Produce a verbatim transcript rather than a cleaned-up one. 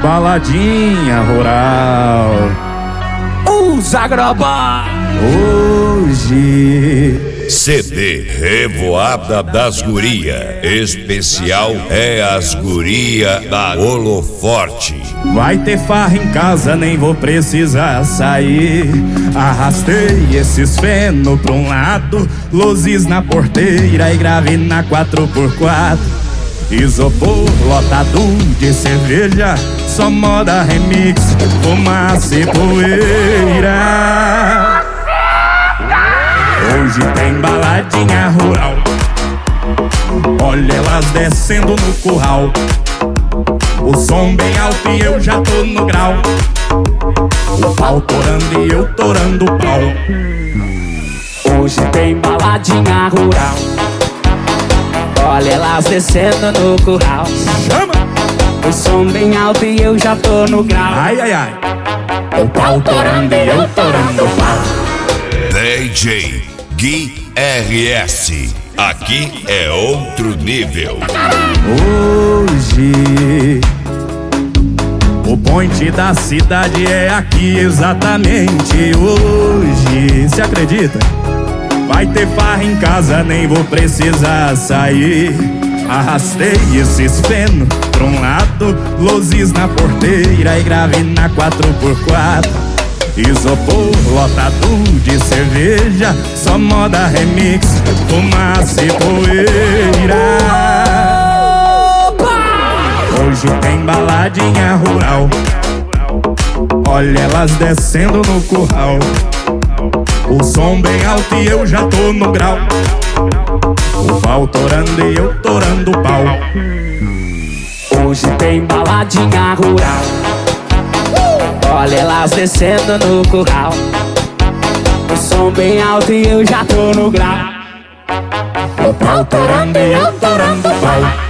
baladinha rural. Os Agrobá. Hoje C D Revoada das Guria. Especial é as guria da Holoforte. vai ter farra em casa, nem vou precisar sair. Arrastei esses feno pra um lado, luzes na porteira e grave na quatro por quatro. Isopor lotado de cerveja, só moda remix, fumaça e poeira. Hoje tem baladinha rural, olha elas descendo no curral. O som bem alto e eu já tô no grau. O pau torando e eu torando o pau. Hoje tem baladinha rural, olha elas descendo no curral. Chama! O som bem alto e eu já tô no grau. Ai, ai, ai. O pau torando e eu torando o pau. D J Gui R S. Aqui é outro nível. Hoje o point da cidade é aqui exatamente hoje. Se acredita? Vai ter farra em casa, nem vou precisar sair. Arrastei esses feno pra um lado, luzes na porteira e grave na quatro por quatro. Isopor lotado de cerveja, só moda remix, fumaça e poeira. Hoje tem baladinha rural, olha elas descendo no curral. O som bem alto e eu já tô no grau. O pau torando e eu torando o pau. Hoje tem baladinha rural, olha elas descendo no curral. O som bem alto e eu já tô no grau. O pau torando e eu torando o pau.